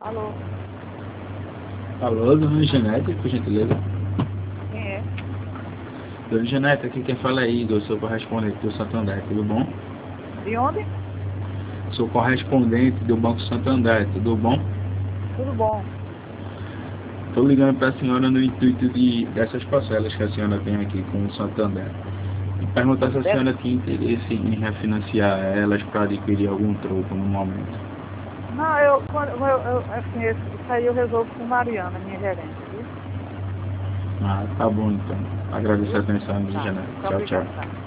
Alô? Alô, dona Janete, por gentileza. Quem é? Dona Janete, aqui quem fala é Igor, sou correspondente do Santander, tudo bom? De onde? Sou correspondente do Banco Santander, tudo bom? Tudo bom. Estou ligando para a senhora no intuito dessas parcelas que a senhora tem aqui com o Santander. E perguntar se a senhora tinha interesse em refinanciar elas para adquirir algum troco no momento. Não, assim, isso aí eu resolvo com Mariana, minha gerente, viu? Ah, tá bom então. Agradeço a Viu? atenção, dona Tá. Janete. Muito Tchau, obrigada, tchau. tá.